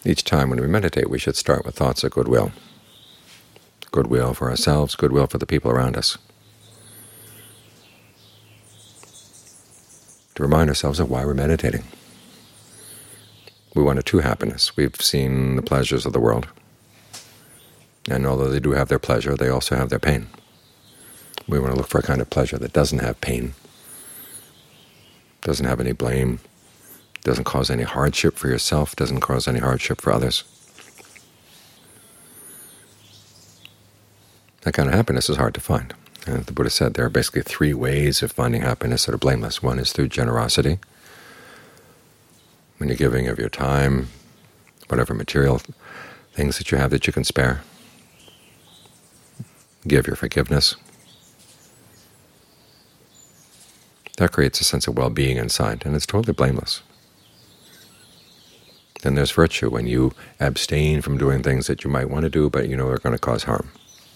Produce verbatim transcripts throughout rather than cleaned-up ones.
Each time when we meditate, we should start with thoughts of goodwill. Goodwill for ourselves, goodwill for the people around us. To remind ourselves of why we're meditating. We want a true happiness. We've seen the pleasures of the world, and although they do have their pleasure, they also have their pain. We want to look for a kind of pleasure that doesn't have pain, doesn't have any blame, doesn't cause any hardship for yourself, doesn't cause any hardship for others. That kind of happiness is hard to find. And the Buddha said there are basically three ways of finding happiness that are blameless. One is through generosity, when you're giving of your time, whatever material things that you have that you can spare. Give your forgiveness. That creates a sense of well-being inside, and it's totally blameless. Then there's virtue, when you abstain from doing things that you might want to do, but you know are going to cause harm.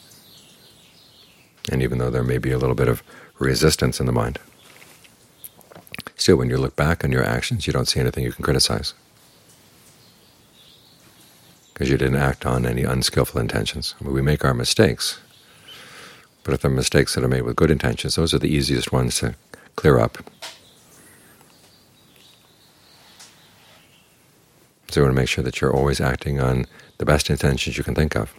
And even though there may be a little bit of resistance in the mind, still when you look back on your actions, you don't see anything you can criticize, because you didn't act on any unskillful intentions. I mean, we make our mistakes, but if they're mistakes that are made with good intentions, those are the easiest ones to clear up. So you want to make sure that you're always acting on the best intentions you can think of.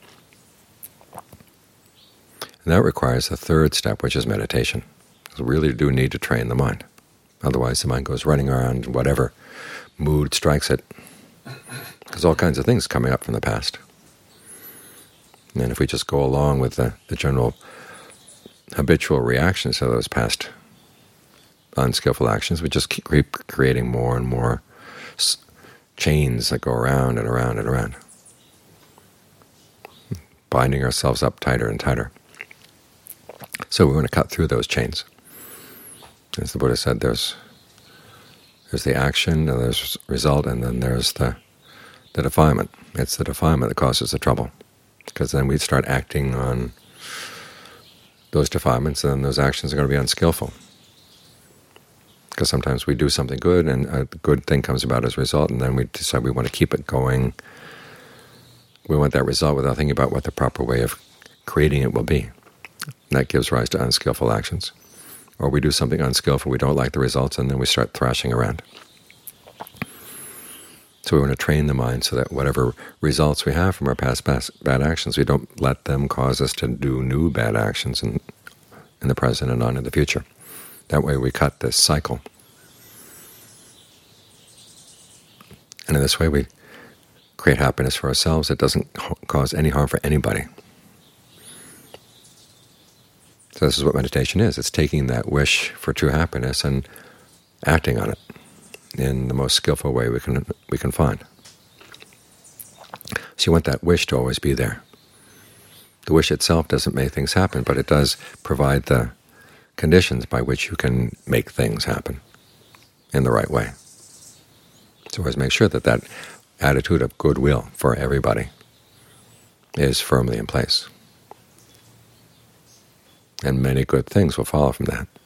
And that requires the third step, which is meditation. So we really do need to train the mind. Otherwise the mind goes running around in whatever mood strikes it, because all kinds of things coming up from the past. And if we just go along with the, the general habitual reactions to those past unskillful actions, we just keep creating more and more chains that go around and around and around, binding ourselves up tighter and tighter. So we want to cut through those chains. As the Buddha said, there's there's the action, and there's result, and then there's the the defilement. It's the defilement that causes the trouble, because then we start acting on those defilements, and then those actions are going to be unskillful. Because sometimes we do something good, and a good thing comes about as a result, and then we decide we want to keep it going. We want that result without thinking about what the proper way of creating it will be. And that gives rise to unskillful actions. Or we do something unskillful, we don't like the results, and then we start thrashing around. So we want to train the mind so that whatever results we have from our past bad actions, we don't let them cause us to do new bad actions in, in the present and on in the future. That way we cut this cycle. And in this way we create happiness for ourselves. It doesn't cause any harm for anybody. So this is what meditation is. It's taking that wish for true happiness and acting on it in the most skillful way we can we can find. So you want that wish to always be there. The wish itself doesn't make things happen, but it does provide the conditions by which you can make things happen in the right way. So always make sure that that attitude of goodwill for everybody is firmly in place. And many good things will follow from that.